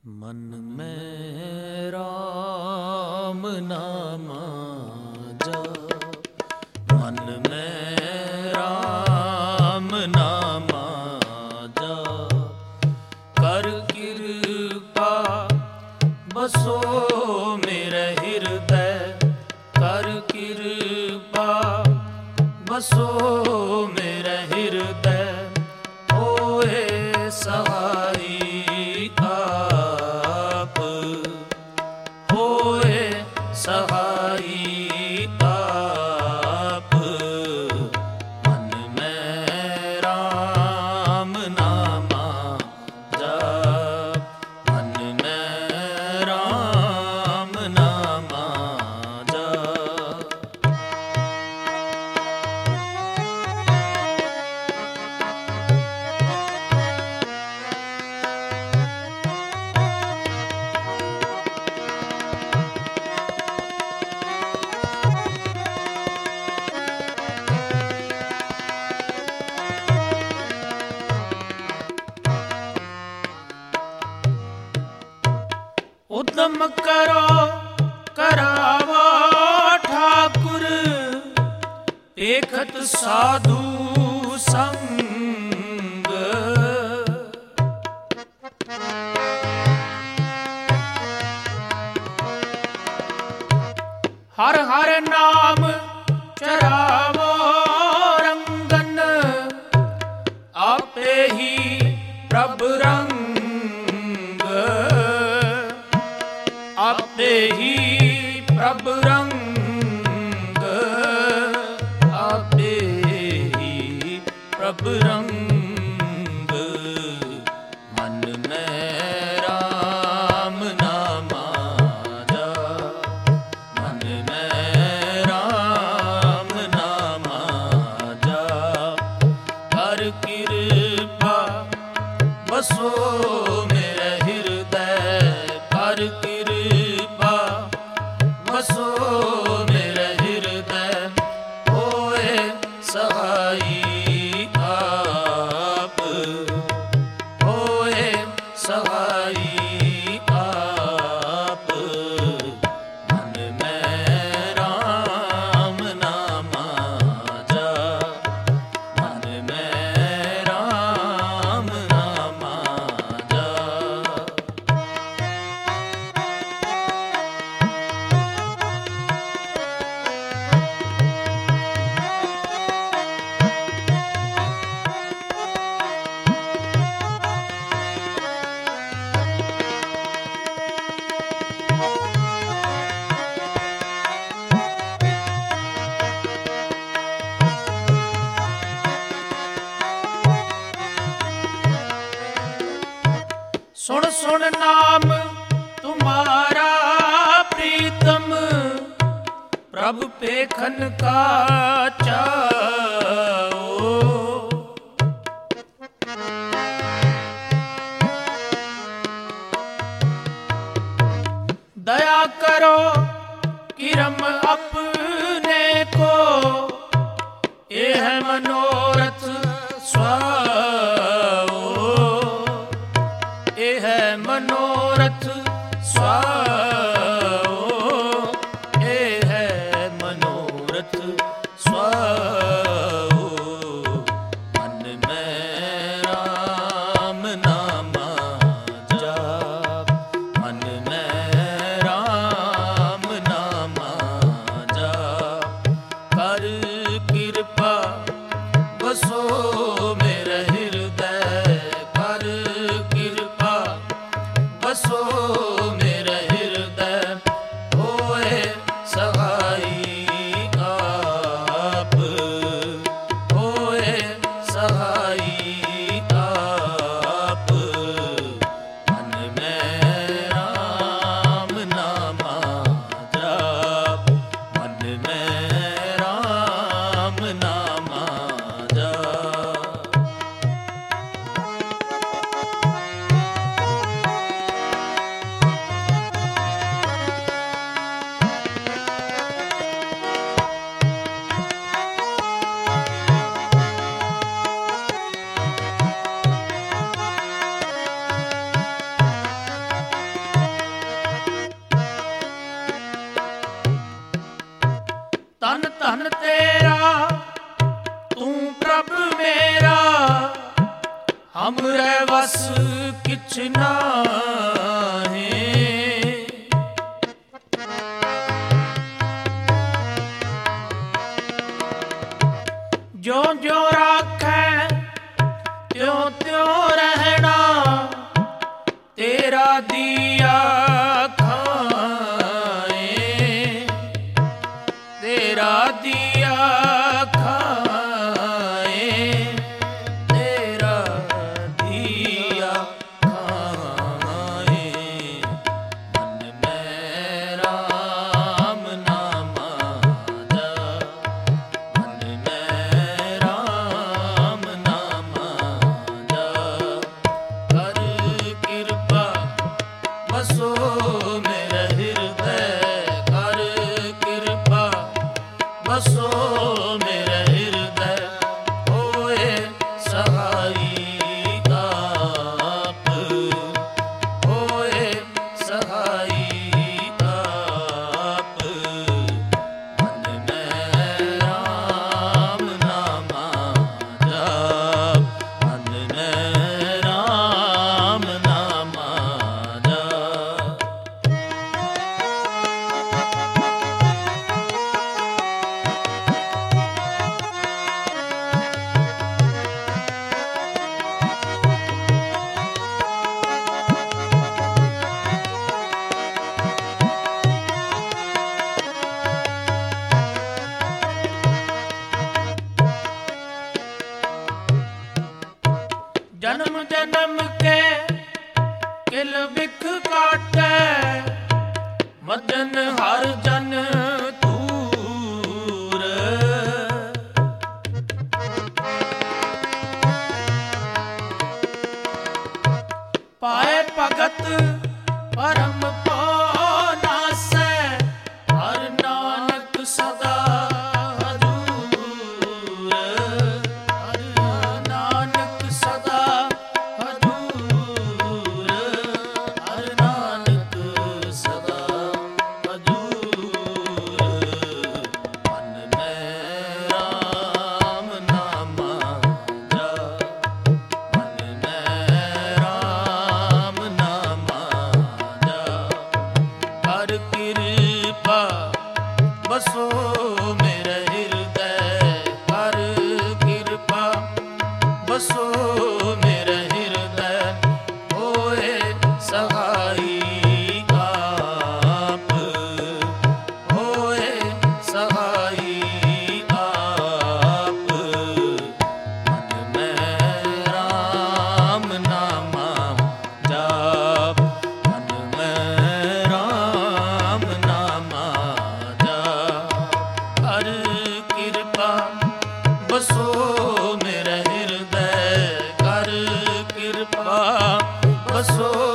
मन में राम नाम जप, मन में राम नाम जप, कर कृपा बसो मेरे हृदय, कर कृपा बसो मेरे हृदय, होए सहाई आप, होए सहाई आप। मन में राम नाम जप, मन में राम नाम जप। उद्यम करो करावो ठाकुर, देखत साधु संग। हर हर नाम चरावो रंगन, आपे ही प्रभु रंग, आपे ही प्रभु रंग, आपे ही प्रभु रंग। मन में राम नाम जप, मन में राम नाम जप, कर कृपा बसो मेरे हृदय, कर कृपा बसो मेरे हृदय, होए सहाई आप, होए सहाई आप। मन में राम नाम जप, मन में राम नाम जप। सुन सुन नाम तुम्हारा प्रीतम, प्रभु पेखन का चाओ। दया करो किरम अपने को, ये है मनोरथ स्वाओ, ये है मनोरथ स्वाओ, ये है मनोरथ स्वाओ। मन में राम नाम जप, मन में राम नाम जप, कर कृपा बसो मेरे हृदय, कर कृपा बसो मेरे हृदय, होए सहाई आप, होए सहाई आप। मन में राम नाम जप, मन में राम नाम जप। किछ नाहीं। ज्यों ज्यों राखै त्यों त्यों रहना, तेरा दिया खाए, तेरा दिया खाए, तेरा दिया खाए। मन में राम नाम जप, मन में राम नाम जप। कर कृपा बसो मेरे हृदय, कर कृपा बसो मेरे हृदय। होए सहाई आप, होए सहाई आप। मन में राम नाम जप, मन में राम नाम जप। जन्म जन्म के किल बिख काटै, मदन हर जन तूर। पाए भगत परम पाव नासै, हर नानक सदा हजूर। हर नानक सदा हजूर, हर नानक सदा हजूर। मन में राम नाम जप, मन में राम नाम जप। कर कृपा बसो मेरे हृदय, कर कृपा बसो मेरे हृदय। होए सहाई आप, होए सहाई आप। मन में राम नाम जप, मन में राम नाम जप। कर कृपा बसो मेरे हृदय, कर कृपा बसो